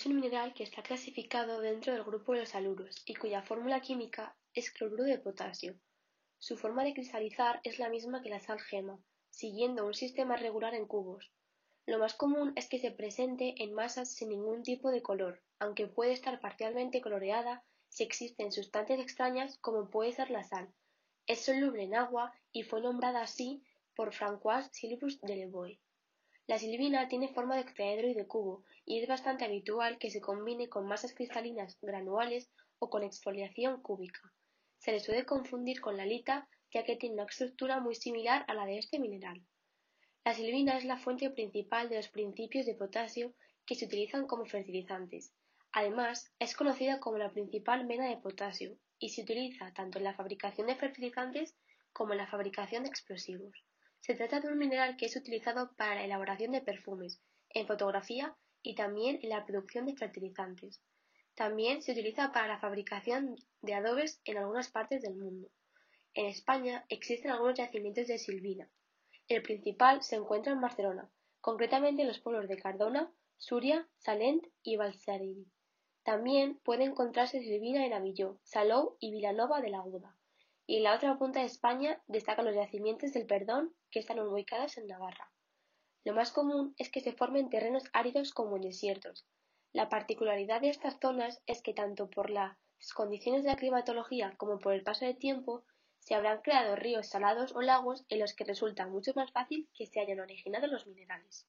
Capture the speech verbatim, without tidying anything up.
Es un mineral que está clasificado dentro del grupo de los haluros y cuya fórmula química es cloruro de potasio. Su forma de cristalizar es la misma que la sal gema, siguiendo un sistema regular en cubos. Lo más común es que se presente en masas sin ningún tipo de color, aunque puede estar parcialmente coloreada si existen sustancias extrañas como puede ser la sal. Es soluble en agua y fue nombrada así por François Sylvius de Levoy. La silvina tiene forma de octaedro y de cubo, y es bastante habitual que se combine con masas cristalinas granuales o con exfoliación cúbica. Se le suele confundir con la halita, ya que tiene una estructura muy similar a la de este mineral. La silvina es la fuente principal de los principios de potasio que se utilizan como fertilizantes. Además, es conocida como la principal mena de potasio y se utiliza tanto en la fabricación de fertilizantes como en la fabricación de explosivos. Se trata de un mineral que es utilizado para la elaboración de perfumes, en fotografía y también en la producción de fertilizantes. También se utiliza para la fabricación de adobes en algunas partes del mundo. En España existen algunos yacimientos de silvina. El principal se encuentra en Barcelona, concretamente en los pueblos de Cardona, Súria, Salent y Balsareny. También puede encontrarse silvina en Avilló, Salou y Vilanova de la Aguda. Y en la otra punta de España destacan los yacimientos del Perdón, que están ubicados en Navarra. Lo más común es que se formen terrenos áridos como en desiertos. La particularidad de estas zonas es que tanto por las condiciones de la climatología como por el paso del tiempo se habrán creado ríos salados o lagos en los que resulta mucho más fácil que se hayan originado los minerales.